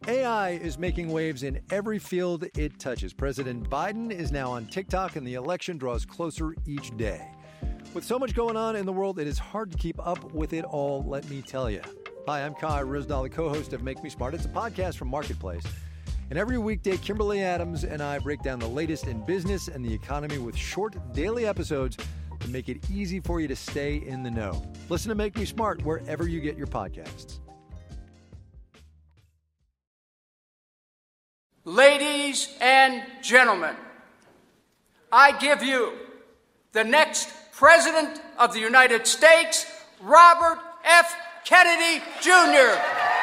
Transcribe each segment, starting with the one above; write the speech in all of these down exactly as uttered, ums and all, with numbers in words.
A I is making waves in every field it touches. President Biden is now on TikTok, and the election draws closer each day. With so much going on in the world, it is hard to keep up with it all, let me tell you. Hi, I'm Kai Ryssdal, the co-host of Make Me Smart. It's a podcast from Marketplace. And every weekday, Kimberly Adams and I break down the latest in business and the economy with short daily episodes to make it easy for you to stay in the know. Listen to Make Me Smart wherever you get your podcasts. Ladies and gentlemen, I give you the next President of the United States, Robert F. Kennedy, Junior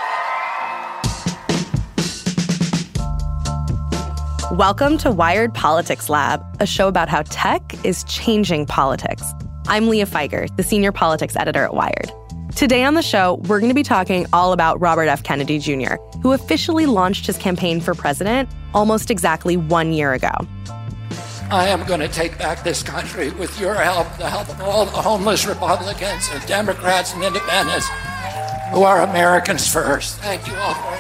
Welcome to Wired Politics Lab, a show about how tech is changing politics. I'm Leah Feiger, the senior politics editor at Wired. Today on the show, we're going to be talking all about Robert F. Kennedy Junior, who officially launched his campaign for president almost exactly one year ago. I am going to take back this country with your help, the help of all the homeless Republicans and Democrats and independents who are Americans first. Thank you all very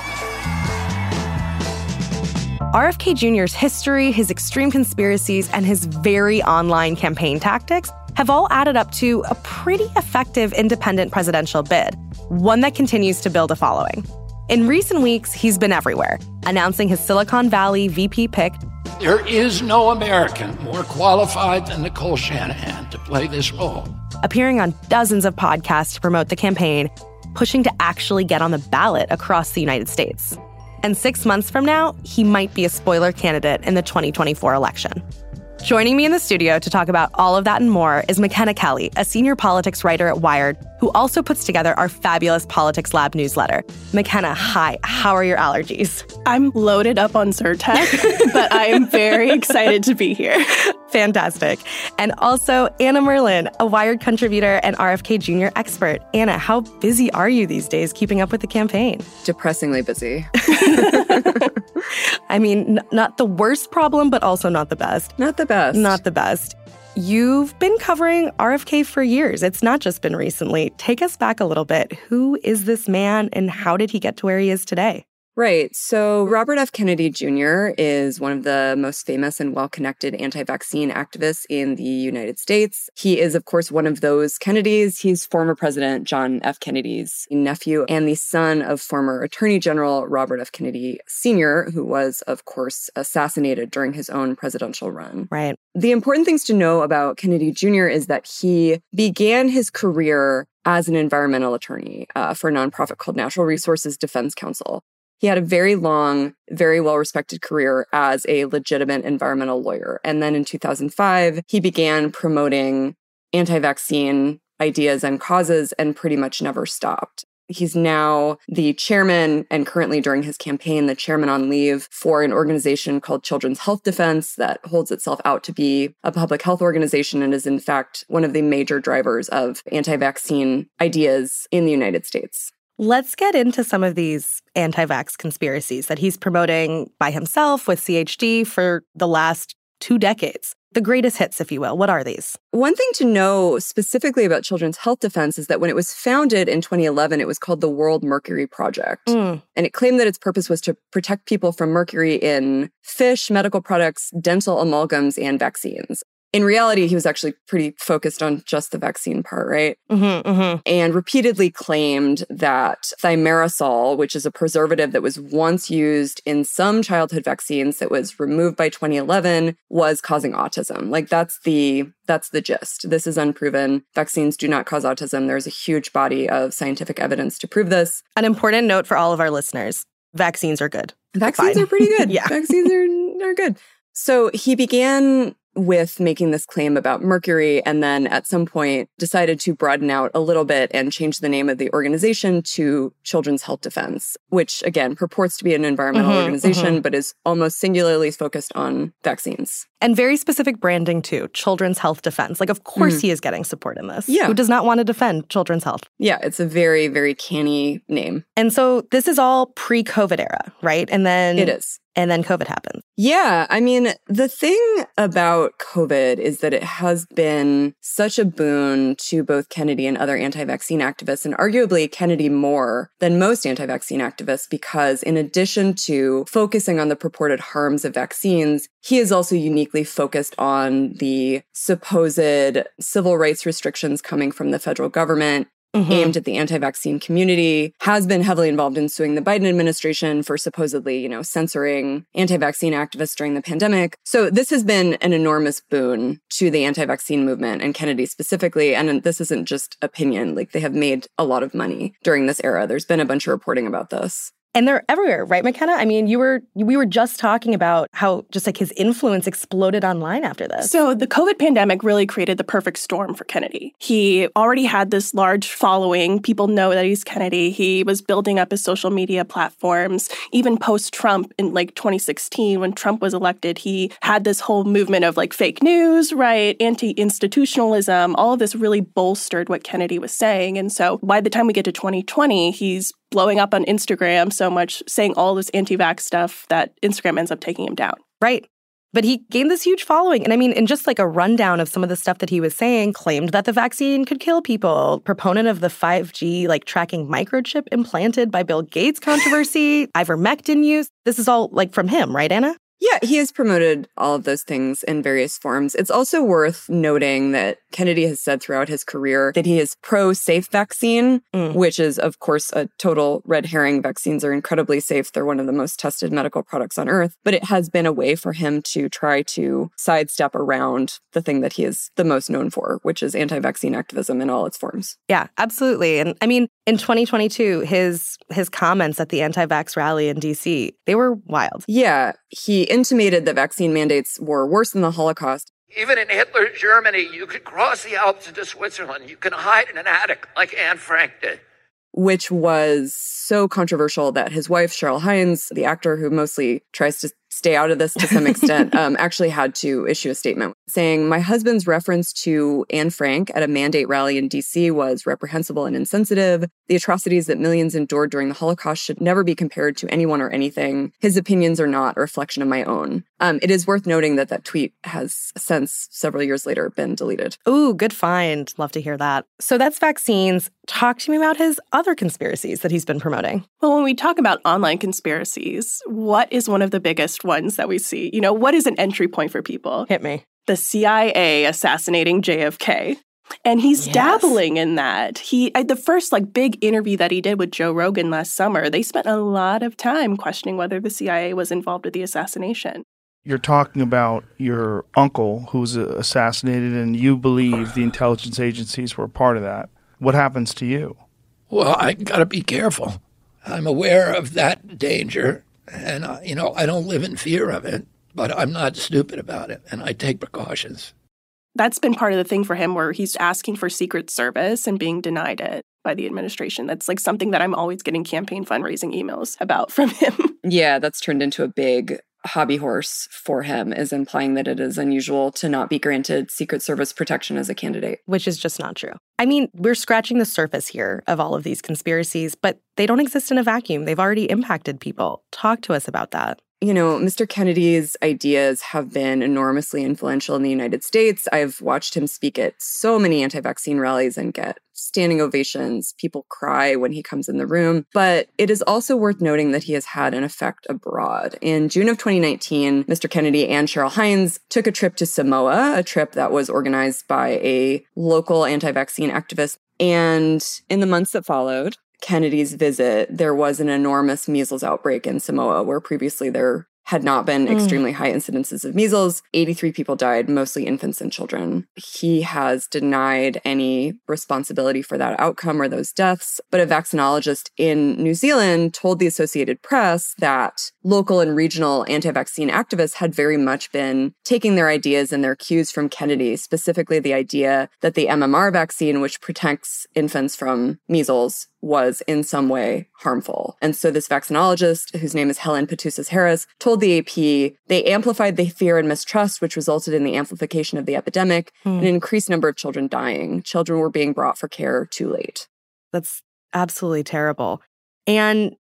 much. R F K Junior's history, his extreme conspiracies, and his very online campaign tactics have all added up to a pretty effective independent presidential bid, one that continues to build a following. In recent weeks, he's been everywhere, announcing his Silicon Valley V P pick. There is no American more qualified than Nicole Shanahan to play this role. Appearing on dozens of podcasts to promote the campaign, pushing to actually get on the ballot across the United States. And six months from now, he might be a spoiler candidate in the twenty twenty-four election. Joining me in the studio to talk about all of that and more is McKenna Kelly, a senior politics writer at Wired, who also puts together our fabulous Politics Lab newsletter. McKenna, hi. How are your allergies? I'm loaded up on Zyrtec, but I am very excited to be here. Fantastic. And also Anna Merlin, a Wired contributor and R F K Junior expert. Anna, how busy are you these days keeping up with the campaign? Depressingly busy. I mean, n- not the worst problem, but also not the best. Not the best. Not the best. You've been covering R F K for years. It's not just been recently. Take us back a little bit. Who is this man and how did he get to where he is today? Right. So Robert F. Kennedy Junior is one of the most famous and well-connected anti-vaccine activists in the United States. He is, of course, one of those Kennedys. He's former President John F. Kennedy's nephew and the son of former Attorney General Robert F. Kennedy Senior, who was, of course, assassinated during his own presidential run. Right. The important things to know about Kennedy Junior is that he began his career as an environmental attorney uh, for a nonprofit called Natural Resources Defense Council. He had a very long, very well-respected career as a legitimate environmental lawyer. And then in two thousand five, he began promoting anti-vaccine ideas and causes and pretty much never stopped. He's now the chairman and currently during his campaign, the chairman on leave for an organization called Children's Health Defense that holds itself out to be a public health organization and is in fact one of the major drivers of anti-vaccine ideas in the United States. Let's get into some of these anti-vax conspiracies that he's promoting by himself with C H D for the last two decades. The greatest hits, if you will. What are these? One thing to know specifically about Children's Health Defense is that when it was founded in twenty eleven, it was called the World Mercury Project. Mm. And it claimed that its purpose was to protect people from mercury in fish, medical products, dental amalgams, and vaccines. In reality, he was actually pretty focused on just the vaccine part, right? Mm-hmm, mm-hmm. And repeatedly claimed that thimerosal, which is a preservative that was once used in some childhood vaccines that was removed by twenty eleven, was causing autism. Like that's the that's the gist. This is unproven. Vaccines do not cause autism. There's a huge body of scientific evidence to prove this. An important note for all of our listeners. Vaccines are good. Vaccines Fine. are pretty good. Yeah. Vaccines are, are good. So he began with making this claim about mercury and then at some point decided to broaden out a little bit and change the name of the organization to Children's Health Defense, which again purports to be an environmental mm-hmm, organization, mm-hmm. but is almost singularly focused on vaccines. And very specific branding too, Children's Health Defense. Like, of course mm. he is getting support in this. Yeah. Who does not want to defend children's health? Yeah, it's a very, very canny name. And so this is all pre-COVID era, right? And then it is. and then COVID happened. Yeah, I mean, the thing about COVID is that it has been such a boon to both Kennedy and other anti-vaccine activists, and arguably Kennedy more than most anti-vaccine activists, because in addition to focusing on the purported harms of vaccines, he is also uniquely focused on the supposed civil rights restrictions coming from the federal government, Mm-hmm. aimed at the anti-vaccine community, has been heavily involved in suing the Biden administration for supposedly, you know, censoring anti-vaccine activists during the pandemic. So this has been an enormous boon to the anti-vaccine movement and Kennedy specifically. And this isn't just opinion. Like, they have made a lot of money during this era. There's been a bunch of reporting about this. And they're everywhere, right, McKenna? I mean, you were we were just talking about how just like his influence exploded online after this. So the COVID pandemic really created the perfect storm for Kennedy. He already had this large following. People know that he's Kennedy. He was building up his social media platforms. Even post-Trump in like twenty sixteen, when Trump was elected, he had this whole movement of like fake news, right? Anti-institutionalism. All of this really bolstered what Kennedy was saying. And so by the time we get to twenty twenty, he's blowing up on Instagram so much, saying all this anti-vax stuff that Instagram ends up taking him down. Right. But he gained this huge following. And I mean, in just like a rundown of some of the stuff that he was saying, claimed that the vaccine could kill people, proponent of the five G like tracking microchip implanted by Bill Gates controversy, ivermectin use. This is all like from him, right, Anna? Yeah, he has promoted all of those things in various forms. It's also worth noting that Kennedy has said throughout his career that he is pro-safe vaccine, mm. which is, of course, a total red herring. Vaccines are incredibly safe. They're one of the most tested medical products on earth. But it has been a way for him to try to sidestep around the thing that he is the most known for, which is anti-vaccine activism in all its forms. Yeah, absolutely. And I mean, in twenty twenty-two, his his comments at the anti-vax rally in D C, they were wild. Yeah, he intimated that vaccine mandates were worse than the Holocaust. Even in Hitler's Germany, you could cross the Alps into Switzerland. You can hide in an attic like Anne Frank did. Which was so controversial that his wife, Cheryl Hines, the actor who mostly tries to stay out of this to some extent, um, actually had to issue a statement saying, "My husband's reference to Anne Frank at a mandate rally in D C was reprehensible and insensitive. The atrocities that millions endured during the Holocaust should never be compared to anyone or anything. His opinions are not a reflection of my own." Um, it is worth noting that that tweet has since, several years later, been deleted. Ooh, good find. Love to hear that. So that's vaccines. Talk to me about his other conspiracies that he's been promoting. Well, when we talk about online conspiracies, what is one of the biggest ones that we see? You know, what is an entry point for people? Hit me. The C I A assassinating J F K. And he's yes. dabbling in that. He, the first like big interview that he did with Joe Rogan last summer, they spent a lot of time questioning whether the C I A was involved with the assassination. You're talking about your uncle who was assassinated, and you believe the intelligence agencies were a part of that. What happens to you? Well, I got to be careful. I'm aware of that danger, and, uh, you know, I don't live in fear of it, but I'm not stupid about it, and I take precautions. That's been part of the thing for him, where he's asking for Secret Service and being denied it by the administration. That's like something that I'm always getting campaign fundraising emails about from him. Yeah, that's turned into a big hobby horse for him, is implying that it is unusual to not be granted Secret Service protection as a candidate. Which is just not true. I mean, we're scratching the surface here of all of these conspiracies, but they don't exist in a vacuum. They've already impacted people. Talk to us about that. You know, Mister Kennedy's ideas have been enormously influential in the United States. I've watched him speak at so many anti-vaccine rallies and get standing ovations. People cry when he comes in the room. But it is also worth noting that he has had an effect abroad. In June of twenty nineteen, Mister Kennedy and Cheryl Hines took a trip to Samoa, a trip that was organized by a local anti-vaccine activist. And in the months that followed Kennedy's visit, there was an enormous measles outbreak in Samoa, where previously there had not been mm. extremely high incidences of measles. eighty-three people died, mostly infants and children. He has denied any responsibility for that outcome or those deaths. But a vaccinologist in New Zealand told the Associated Press that local and regional anti-vaccine activists had very much been taking their ideas and their cues from Kennedy, specifically the idea that the M M R vaccine, which protects infants from measles, was in some way harmful. And so this vaccinologist, whose name is Helen Petousis-Harris, told the A P they amplified the fear and mistrust, which resulted in the amplification of the epidemic mm. and an increased number of children dying. Children were being brought for care too late. That's absolutely terrible. And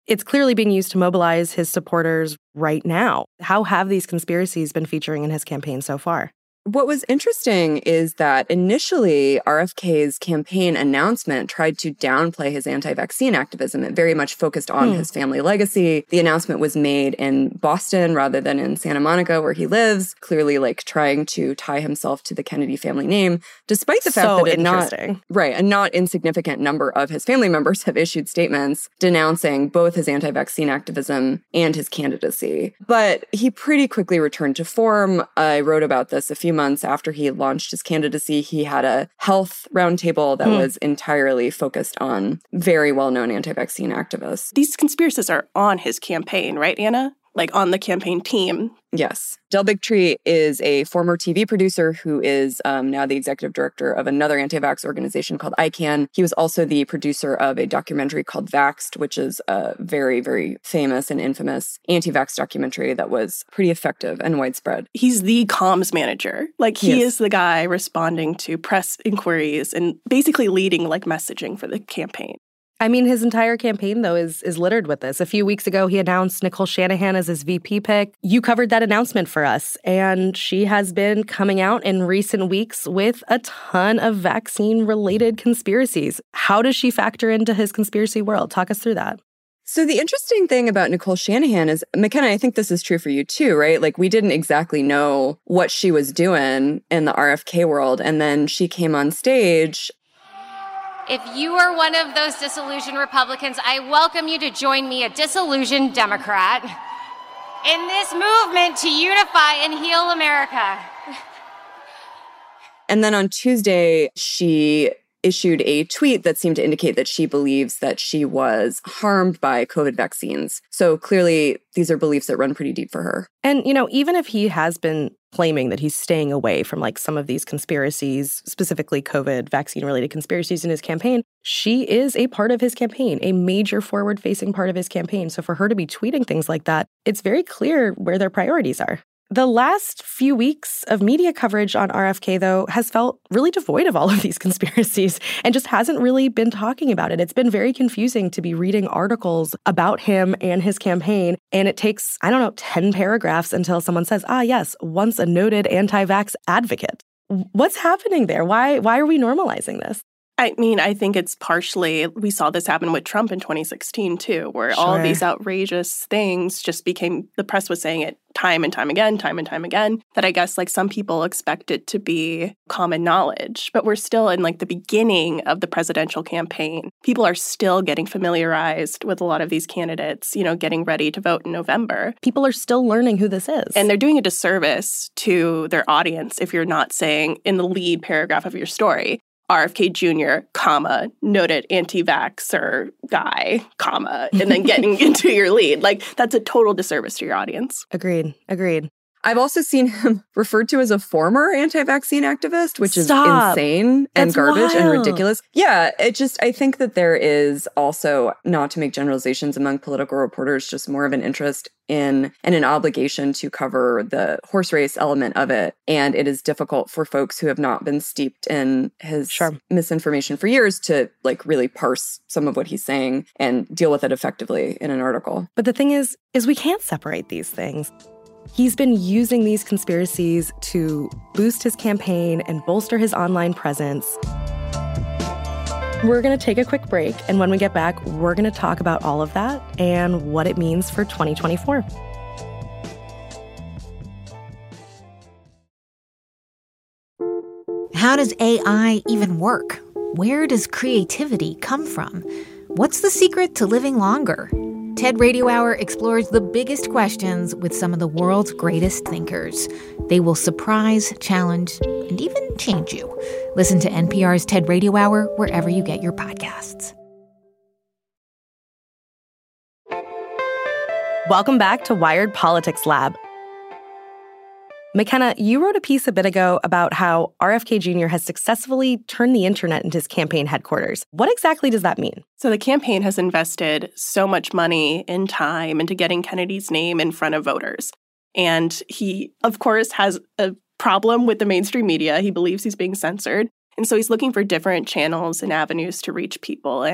It's clearly being used to mobilize his supporters right now. How have these conspiracies been featuring in his campaign so far? What was interesting is that initially R F K's campaign announcement tried to downplay his anti-vaccine activism. It very much focused on hmm. his family legacy. The announcement was made in Boston rather than in Santa Monica, where he lives, clearly like trying to tie himself to the Kennedy family name, despite the fact so that it not, interesting. right, a not insignificant number of his family members have issued statements denouncing both his anti-vaccine activism and his candidacy. But he pretty quickly returned to form. I wrote about this a few months after he launched his candidacy. He had a health roundtable that mm. was entirely focused on very well-known anti-vaccine activists. These conspiracists are on his campaign, right, Anna? Like on the campaign team. Yes. Del Bigtree is a former T V producer who is um, now the executive director of another anti-vax organization called I CAN. He was also the producer of a documentary called Vaxxed, which is a very, very famous and infamous anti-vax documentary that was pretty effective and widespread. He's the comms manager. Like he yes. is the guy responding to press inquiries and basically leading like messaging for the campaign. I mean, his entire campaign, though, is is littered with this. A few weeks ago, he announced Nicole Shanahan as his V P pick. You covered that announcement for us, and she has been coming out in recent weeks with a ton of vaccine-related conspiracies. How does she factor into his conspiracy world? Talk us through that. So the interesting thing about Nicole Shanahan is, McKenna, I think this is true for you too, right? Like we didn't exactly know what she was doing in the R F K world, and then she came on stage. If you are one of those disillusioned Republicans, I welcome you to join me, a disillusioned Democrat, in this movement to unify and heal America. And then on Tuesday, she issued a tweet that seemed to indicate that she believes that she was harmed by COVID vaccines. So clearly, these are beliefs that run pretty deep for her. And, you know, even if he has been claiming that he's staying away from like some of these conspiracies, specifically COVID vaccine-related conspiracies in his campaign, she is a part of his campaign, a major forward-facing part of his campaign. So for her to be tweeting things like that, it's very clear where their priorities are. The last few weeks of media coverage on R F K, though, has felt really devoid of all of these conspiracies and just hasn't really been talking about it. It's been very confusing to be reading articles about him and his campaign, and it takes, I don't know, ten paragraphs until someone says, ah, yes, once a noted anti-vax advocate. What's happening there? Why, why are we normalizing this? I mean, I think it's partially, we saw this happen with Trump in twenty sixteen, too, where sure. all of these outrageous things just became, the press was saying it time and time again, time and time again, that I guess like some people expect it to be common knowledge. But we're still in like the beginning of the presidential campaign. People are still getting familiarized with a lot of these candidates, you know, getting ready to vote in November. People are still learning who this is. And they're doing a disservice to their audience if you're not saying in the lead paragraph of your story, R F K Junior, comma, noted anti-vaxxer guy, comma, and then getting into your lead. Like, that's a total disservice to your audience. Agreed. Agreed. I've also seen him referred to as a former anti-vaccine activist, which Stop. is insane and That's garbage wild. and ridiculous. Yeah, it just, I think that there is also, not to make generalizations among political reporters, just more of an interest in and an obligation to cover the horse race element of it. And it is difficult for folks who have not been steeped in his sure. misinformation for years to like really parse some of what he's saying and deal with it effectively in an article. But the thing is, is we can't separate these things. He's been using these conspiracies to boost his campaign and bolster his online presence. We're going to take a quick break, and when we get back, we're going to talk about all of that and what it means for twenty twenty-four. How does A I even work? Where does creativity come from? What's the secret to living longer? TED Radio Hour explores the biggest questions with some of the world's greatest thinkers. They will surprise, challenge, and even change you. Listen to N P R's TED Radio Hour wherever you get your podcasts. Welcome back to Wired Politics Lab. McKenna, you wrote a piece a bit ago about how R F K Junior has successfully turned the internet into his campaign headquarters. What exactly does that mean? So the campaign has invested so much money and time into getting Kennedy's name in front of voters. And he, of course, has a problem with the mainstream media. He believes he's being censored. And so he's looking for different channels and avenues to reach people. And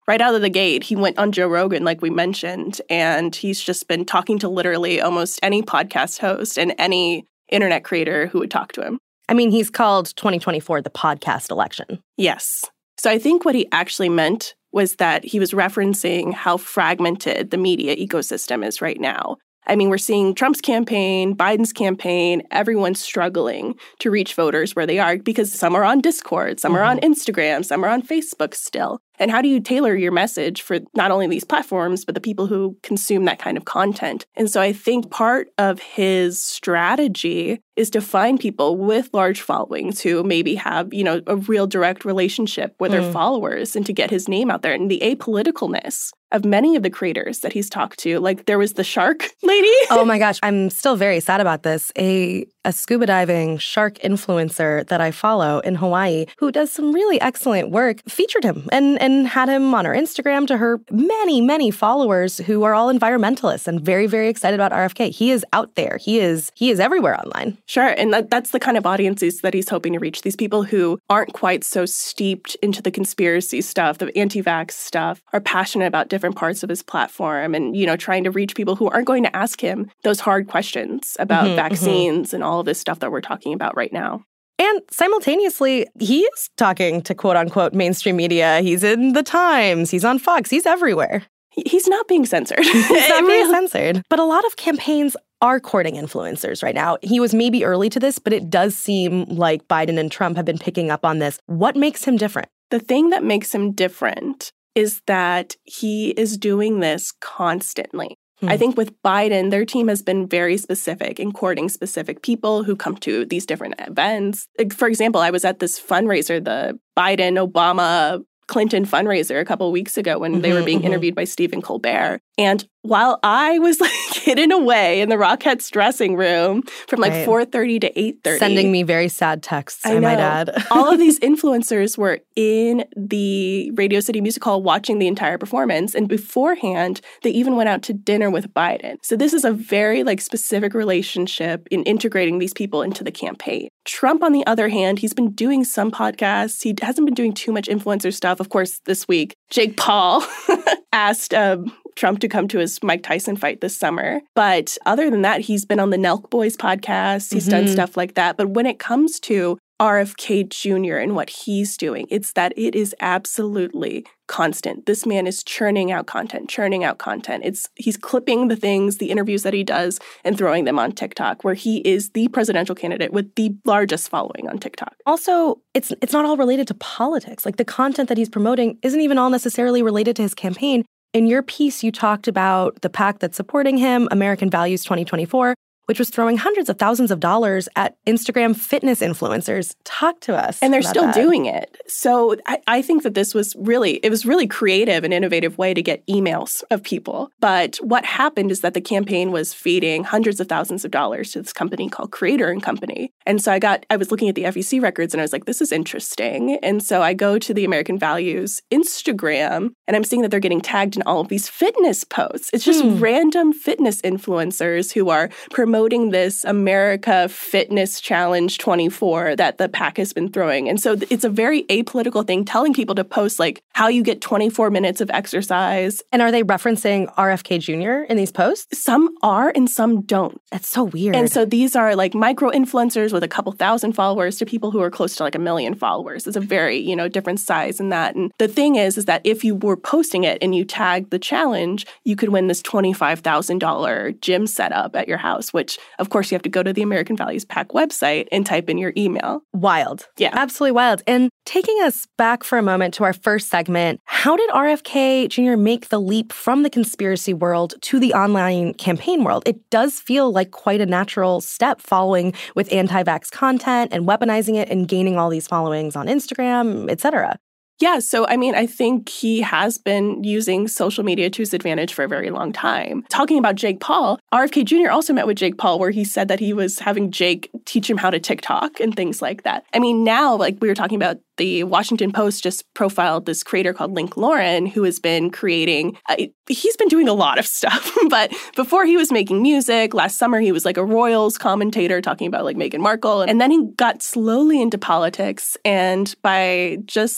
right out of the gate, he went on Joe Rogan, like we mentioned, and he's just been talking to literally almost any podcast host and any internet creator who would talk to him. I mean, he's called twenty twenty-four the podcast election. Yes. So I think what he actually meant was that he was referencing how fragmented the media ecosystem is right now. I mean, we're seeing Trump's campaign, Biden's campaign, everyone's struggling to reach voters where they are because some are on Discord, some mm-hmm. are on Instagram, some are on Facebook still. And how do you tailor your message for not only these platforms, but the people who consume that kind of content? And so I think part of his strategy is to find people with large followings who maybe have, you know, a real direct relationship with mm. their followers and to get his name out there. And the apoliticalness of many of the creators that he's talked to, like there was the shark lady. Oh my gosh, I'm still very sad about this. A a scuba diving shark influencer that I follow in Hawaii who does some really excellent work featured him and, and had him on her Instagram to her many, many followers who are all environmentalists and very, very excited about R F K. He is out there. He is he is everywhere online. Sure. And that, that's the kind of audiences that he's hoping to reach. These people who aren't quite so steeped into the conspiracy stuff, the anti-vax stuff, are passionate about different parts of his platform and, you know, trying to reach people who aren't going to ask him those hard questions about mm-hmm, vaccines mm-hmm. and all of this stuff that we're talking about right now. And simultaneously, he is talking to quote-unquote mainstream media. He's in The Times. He's on Fox. He's everywhere. He's not being censored. He's not being censored. But a lot of campaigns are courting influencers right now. He was maybe early to this, but it does seem like Biden and Trump have been picking up on this. What makes him different? The thing that makes him different is that he is doing this constantly. I think with Biden, their team has been very specific in courting specific people who come to these different events. For example, I was at this fundraiser, the Biden, Obama, Clinton fundraiser a couple of weeks ago when mm-hmm, they were being mm-hmm. interviewed by Stephen Colbert. And while I was like hidden away in the Rockettes dressing room from like right. four thirty to eight thirty. Sending me very sad texts, I, I might add. All of these influencers were in the Radio City Music Hall watching the entire performance. And beforehand, they even went out to dinner with Biden. So this is a very like specific relationship in integrating these people into the campaign. Trump, on the other hand, he's been doing some podcasts. He hasn't been doing too much influencer stuff. Of course, this week, Jake Paul asked um, Trump to come to his Mike Tyson fight this summer. But other than that, he's been on the Nelk Boys podcast. He's mm-hmm. done stuff like that. But when it comes to R F K Junior and what he's doing, it's that it is absolutely constant. This man is churning out content, churning out content. It's he's clipping the things, the interviews that he does, and throwing them on TikTok, where he is the presidential candidate with the largest following on TikTok. Also, it's it's not all related to politics. Like the content that he's promoting isn't even all necessarily related to his campaign. In your piece, you talked about the PAC that's supporting him, American Values twenty twenty-four, which was throwing hundreds of thousands of dollars at Instagram fitness influencers. Talk to us. And they're still that. doing it. So I, I think that this was really, it was really creative and innovative way to get emails of people. But what happened is that the campaign was feeding hundreds of thousands of dollars to this company called Creator and Company. And so I got, I was looking at the F E C records and I was like, this is interesting. And so I go to the American Values Instagram and I'm seeing that they're getting tagged in all of these fitness posts. It's just hmm. random fitness influencers who are promoting this America Fitness Challenge twenty-four that the PAC has been throwing. And so it's a very apolitical thing, telling people to post like how you get twenty-four minutes of exercise. And are they referencing R F K Junior in these posts? Some are and some don't. That's so weird. And so these are like micro influencers with a couple thousand followers to people who are close to like a million followers. It's a very, you know, different size in that. And the thing is, is that if you were posting it and you tagged the challenge, you could win this twenty-five thousand dollars gym setup at your house, which of course, you have to go to the American Values PAC website and type in your email. Wild. Yeah. Absolutely wild. And taking us back for a moment to our first segment, how did R F K Junior make the leap from the conspiracy world to the online campaign world? It does feel like quite a natural step following with anti-vax content and weaponizing it and gaining all these followings on Instagram, et cetera. Yeah, so I mean, I think he has been using social media to his advantage for a very long time. Talking about Jake Paul, R F K Junior also met with Jake Paul where he said that he was having Jake teach him how to TikTok and things like that. I mean, now, like we were talking about, the Washington Post just profiled this creator called Link Lauren, who has been creating, uh, he's been doing a lot of stuff. But before he was making music, last summer he was like a Royals commentator talking about like Meghan Markle. And then he got slowly into politics. And by just last month,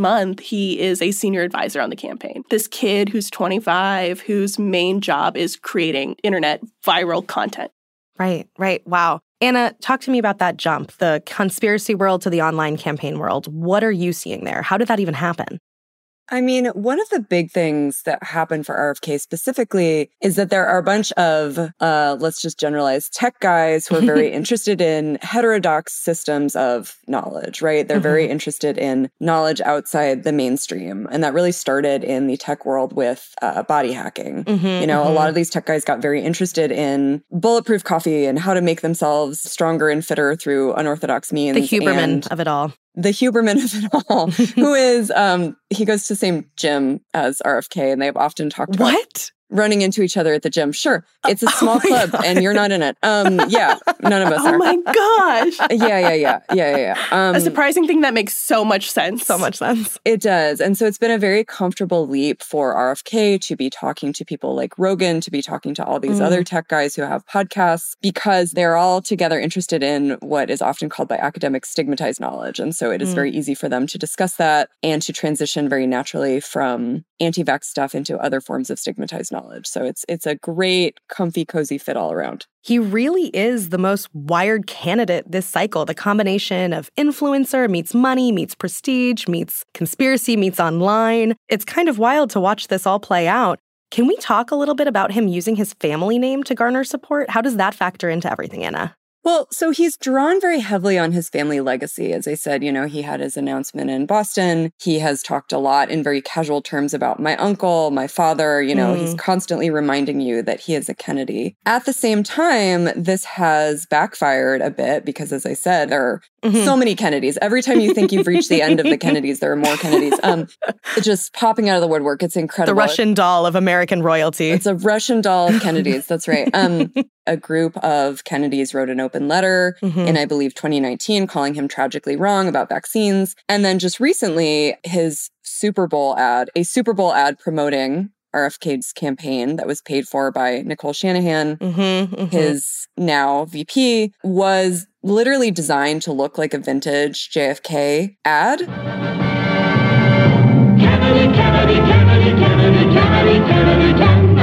month, he is a senior advisor on the campaign. This kid who's twenty-five, whose main job is creating internet viral content. Right, right. Wow. Anna, talk to me about that jump, the conspiracy world to the online campaign world. What are you seeing there? How did that even happen? I mean, one of the big things that happened for R F K specifically is that there are a bunch of, uh, let's just generalize, tech guys who are very interested in heterodox systems of knowledge, right? They're mm-hmm. very interested in knowledge outside the mainstream. And that really started in the tech world with uh, body hacking. Mm-hmm, you know, mm-hmm. a lot of these tech guys got very interested in bulletproof coffee and how to make themselves stronger and fitter through unorthodox means. The Huberman of it all. The Huberman of it all, who is, um, he goes to the same gym as R F K, and they've often talked about what? running into each other at the gym. Sure, it's a small oh club, God. And you're not in it. Um, yeah, none of us oh are. Oh my gosh. yeah, yeah, yeah, yeah, yeah. Um, a surprising thing that makes so much sense. So much sense. It does. And so it's been a very comfortable leap for R F K to be talking to people like Rogan, to be talking to all these mm. other tech guys who have podcasts, because they're all together interested in what is often called by academics stigmatized knowledge. And so it is mm. very easy for them to discuss that and to transition very naturally from anti-vax stuff into other forms of stigmatized knowledge. So it's it's a great, comfy, cozy fit all around. He really is the most wired candidate this cycle. The combination of influencer meets money, meets prestige, meets conspiracy, meets online. It's kind of wild to watch this all play out. Can we talk a little bit about him using his family name to garner support? How does that factor into everything, Anna? Well, so he's drawn very heavily on his family legacy. As I said, you know, he had his announcement in Boston. He has talked a lot in very casual terms about my uncle, my father. You know, mm. he's constantly reminding you that he is a Kennedy. At the same time, this has backfired a bit because, as I said, there are mm-hmm. so many Kennedys. Every time you think you've reached the end of the Kennedys, there are more Kennedys. Um, it's just popping out of the woodwork. It's incredible. The Russian doll of American royalty. It's a Russian doll of Kennedys. That's right. Um, a group of Kennedys wrote an open letter mm-hmm. in, I believe, twenty nineteen, calling him tragically wrong about vaccines. And then just recently, his Super Bowl ad, a Super Bowl ad promoting R F K's campaign that was paid for by Nicole Shanahan, mm-hmm, mm-hmm. his now V P, was literally designed to look like a vintage J F K ad. Kennedy, Kennedy, Kennedy, Kennedy, Kennedy, Kennedy,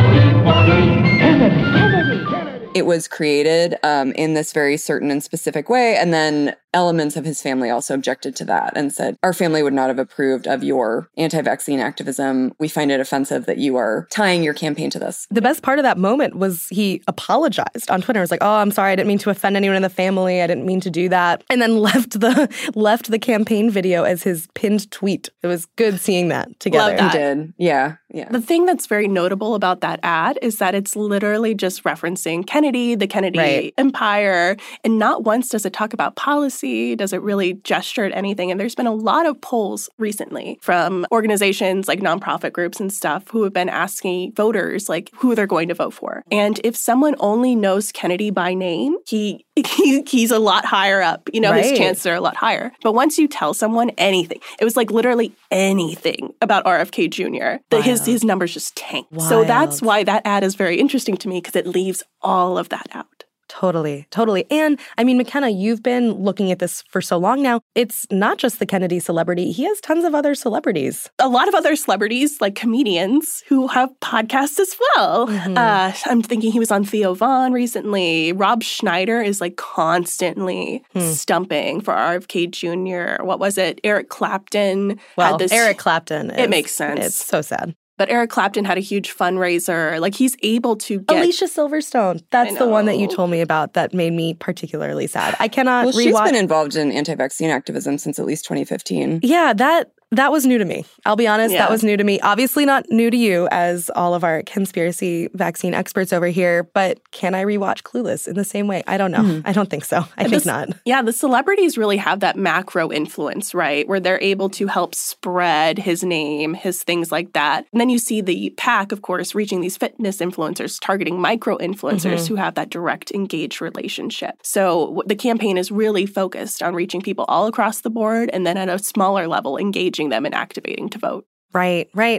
Kennedy, Kennedy, Kennedy, Kennedy. It was created um, in this very certain and specific way. And then elements of his family also objected to that and said, our family would not have approved of your anti-vaccine activism. We find it offensive that you are tying your campaign to this. The best part of that moment was he apologized on Twitter. He was like, oh, I'm sorry. I didn't mean to offend anyone in the family. I didn't mean to do that. And then left the left the campaign video as his pinned tweet. It was good seeing that together. Love that. He did. Yeah. Yeah. The thing that's very notable about that ad is that it's literally just referencing Kennedy, the Kennedy right. empire, and not once does it talk about policy, does it really gesture at anything. And there's been a lot of polls recently from organizations like nonprofit groups and stuff who have been asking voters like who they're going to vote for. And if someone only knows Kennedy by name, he, he he's a lot higher up. You know, right. his chances are a lot higher. But once you tell someone anything, it was like literally anything about R F K Junior, that his his numbers just tanked. Wild. So that's why that ad is very interesting to me, because it leaves all of that out. Totally, totally. And I mean, McKenna, you've been looking at this for so long now. It's not just the Kennedy celebrity. He has tons of other celebrities. A lot of other celebrities, like comedians, who have podcasts as well. Mm-hmm. Uh, I'm thinking he was on Theo Von recently. Rob Schneider is like constantly hmm. stumping for R F K Junior What was it? Eric Clapton. Well, had this, Eric Clapton. Is, it makes sense. It's so sad. But Eric Clapton had a huge fundraiser. Like, he's able to get... Alicia Silverstone. That's the one that you told me about that made me particularly sad. I cannot well, rewatch... she's been involved in anti-vaccine activism since at least twenty fifteen. Yeah, that... That was new to me. I'll be honest, yeah. that was new to me. Obviously not new to you, as all of our conspiracy vaccine experts over here, but can I rewatch Clueless in the same way? I don't know. Mm-hmm. I don't think so. I and think the, not. Yeah, the celebrities really have that macro influence, right? Where they're able to help spread his name, his things like that. And then you see the PAC, of course, reaching these fitness influencers, targeting micro influencers mm-hmm. who have that direct engaged relationship. So the campaign is really focused on reaching people all across the board, and then at a smaller level, engaging them and activating to vote. Right, right.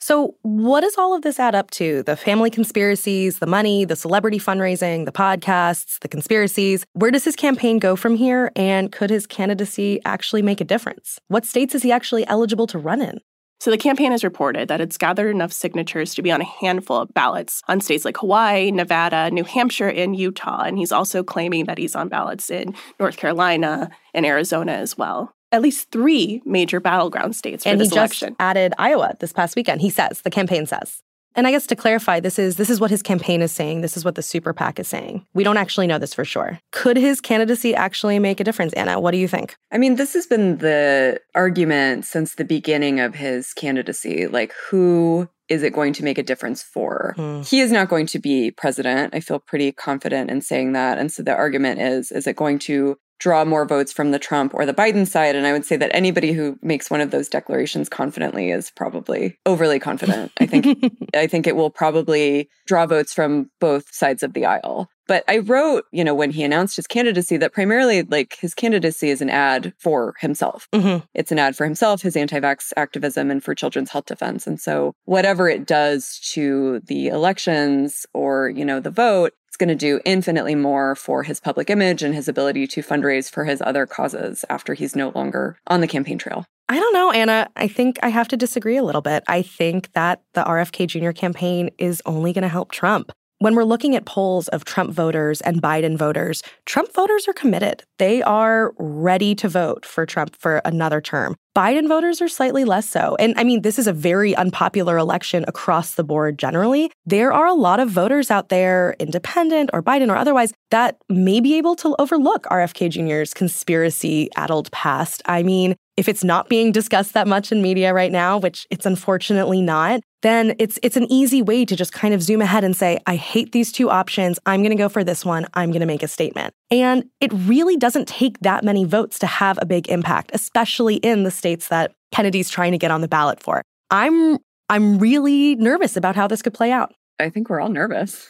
So what does all of this add up to? The family conspiracies, the money, the celebrity fundraising, the podcasts, the conspiracies. Where does his campaign go from here? And could his candidacy actually make a difference? What states is he actually eligible to run in? So the campaign has reported that it's gathered enough signatures to be on a handful of ballots on states like Hawaii, Nevada, New Hampshire, and Utah. And he's also claiming that he's on ballots in North Carolina and Arizona as well. At least three major battleground states for and this he election. just added Iowa this past weekend. He says, the campaign says. And I guess to clarify, this is this is what his campaign is saying. This is what the super PAC is saying. We don't actually know this for sure. Could his candidacy actually make a difference, Anna? What do you think? I mean, this has been the argument since the beginning of his candidacy. Like, who is it going to make a difference for? Hmm. He is not going to be president. I feel pretty confident in saying that. And so the argument is, is it going to draw more votes from the Trump or the Biden side? And I would say that anybody who makes one of those declarations confidently is probably overly confident. I think I think it will probably draw votes from both sides of the aisle. But I wrote, you know, when he announced his candidacy, that primarily, like, his candidacy is an ad for himself. Mm-hmm. It's an ad for himself, his anti-vax activism, and for children's health defense. And so whatever it does to the elections or, you know, the vote, it's going to do infinitely more for his public image and his ability to fundraise for his other causes after he's no longer on the campaign trail. I don't know, Anna. I think I have to disagree a little bit. I think that the R F K Junior campaign is only going to help Trump. When we're looking at polls of Trump voters and Biden voters, Trump voters are committed. They are ready to vote for Trump for another term. Biden voters are slightly less so. And I mean, this is a very unpopular election across the board generally. There are a lot of voters out there, independent or Biden or otherwise, that may be able to overlook R F K Junior's conspiracy-addled past. I mean, if it's not being discussed that much in media right now, which it's unfortunately not, then it's it's an easy way to just kind of zoom ahead and say, I hate these two options. I'm going to go for this one. I'm going to make a statement. And it really doesn't take that many votes to have a big impact, especially in the states that Kennedy's trying to get on the ballot for. I'm I'm really nervous about how this could play out. I think we're all nervous.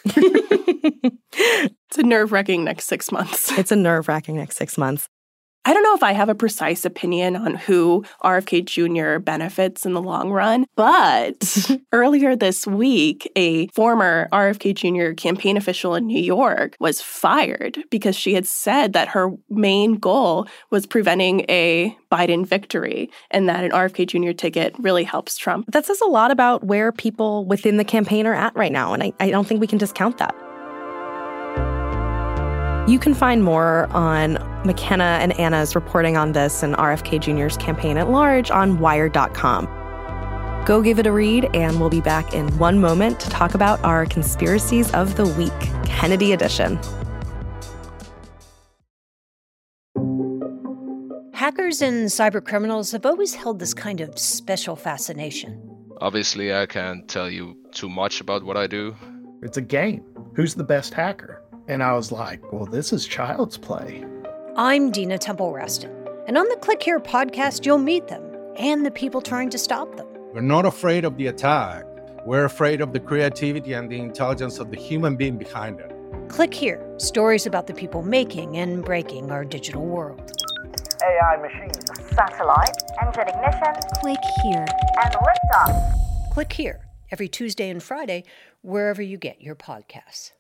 It's a nerve-wracking next six months. It's a nerve-wracking next six months. I don't know if I have a precise opinion on who R F K Junior benefits in the long run, but earlier this week, a former R F K Junior campaign official in New York was fired because she had said that her main goal was preventing a Biden victory and that an R F K Junior ticket really helps Trump. That says a lot about where people within the campaign are at right now, and I, I don't think we can discount that. You can find more on McKenna and Anna's reporting on this and R F K Junior's campaign at large on Wired dot com. Go give it a read, and we'll be back in one moment to talk about our Conspiracies of the Week, Kennedy edition. Hackers and cybercriminals have always held this kind of special fascination. Obviously, I can't tell you too much about what I do. It's a game. Who's the best hacker? And I was like, well, this is child's play. I'm Dina Temple-Raston, and on the Click Here podcast, you'll meet them and the people trying to stop them. We're not afraid of the attack. We're afraid of the creativity and the intelligence of the human being behind it. Click Here, stories about the people making and breaking our digital world. A I machines. Satellite. Engine ignition. Click Here. And liftoff. Click Here, every Tuesday and Friday, wherever you get your podcasts.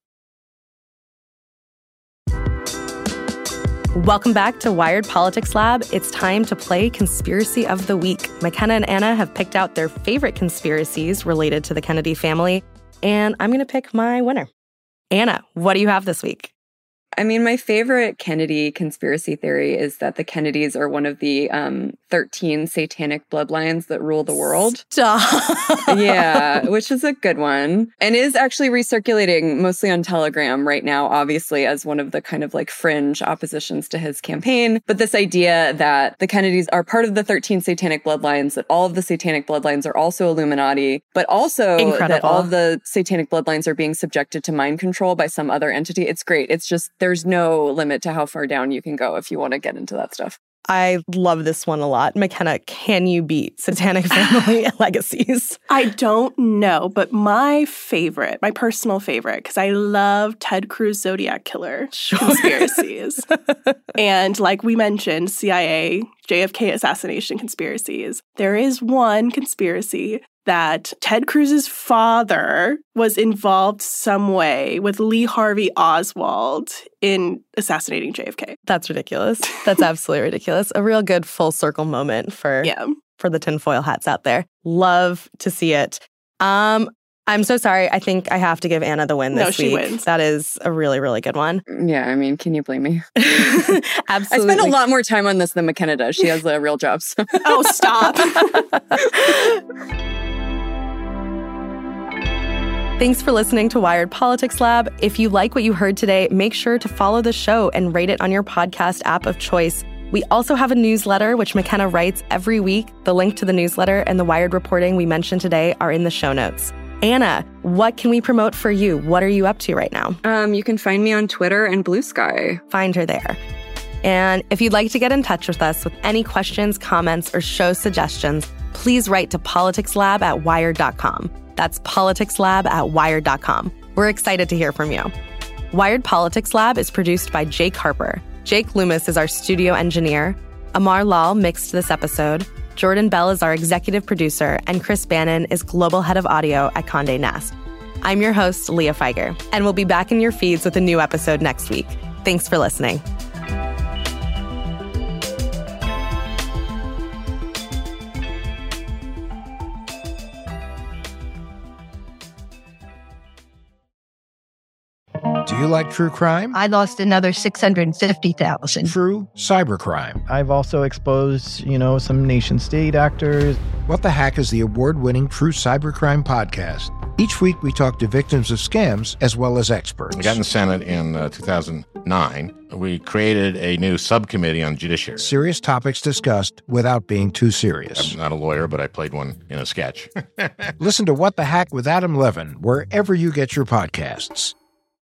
Welcome back to Wired Politics Lab. It's time to play Conspiracy of the Week. McKenna and Anna have picked out their favorite conspiracies related to the Kennedy family, and I'm going to pick my winner. Anna, what do you have this week? I mean, my favorite Kennedy conspiracy theory is that the Kennedys are one of the um, thirteen satanic bloodlines that rule the world. Stop. Yeah, which is a good one. And is actually recirculating mostly on Telegram right now, obviously, as one of the kind of like fringe oppositions to his campaign. But this idea that the Kennedys are part of the thirteen satanic bloodlines, that all of the satanic bloodlines are also Illuminati, but also Incredible. that all of the satanic bloodlines are being subjected to mind control by some other entity. It's great. It's just, there's no limit to how far down you can go if you want to get into that stuff. I love this one a lot. McKenna, can you beat satanic family legacies? I don't know, but my favorite, my personal favorite, because I love Ted Cruz Zodiac Killer sure. conspiracies. And like we mentioned, C I A, J F K assassination conspiracies. There is one conspiracy that Ted Cruz's father was involved some way with Lee Harvey Oswald in assassinating J F K. That's ridiculous. That's absolutely ridiculous. A real good full circle moment for, yeah. for the tinfoil hats out there. Love to see it. Um, I'm so sorry. I think I have to give Anna the win this no, she week. Wins. That is a really, really good one. Yeah, I mean, can you blame me? Absolutely. I spend a lot more time on this than McKenna does. She has a real job. So. Oh, stop. Thanks for listening to Wired Politics Lab. If you like what you heard today, make sure to follow the show and rate it on your podcast app of choice. We also have a newsletter, which McKenna writes every week. The link to the newsletter and the Wired reporting we mentioned today are in the show notes. Anna, what can we promote for you? What are you up to right now? Um, you can find me on Twitter and Blue Sky. Find her there. And if you'd like to get in touch with us with any questions, comments, or show suggestions, please write to politicslab at wired dot com. That's politicslab at wired dot com. We're excited to hear from you. Wired Politics Lab is produced by Jake Harper. Jake Loomis is our studio engineer. Amar Lal mixed this episode. Jordan Bell is our executive producer, and Chris Bannon is global head of audio at Condé Nast. I'm your host, Leah Feiger, and we'll be back in your feeds with a new episode next week. Thanks for listening. Do you like true crime? I lost another six hundred fifty thousand. True cybercrime. I've also exposed, you know, some nation-state actors. What the Hack is the award-winning True Cybercrime podcast. Each week we talk to victims of scams as well as experts. We got in the Senate in uh, two thousand nine. We created a new subcommittee on judiciary. Serious topics discussed without being too serious. I'm not a lawyer, but I played one in a sketch. Listen to What the Hack with Adam Levin wherever you get your podcasts.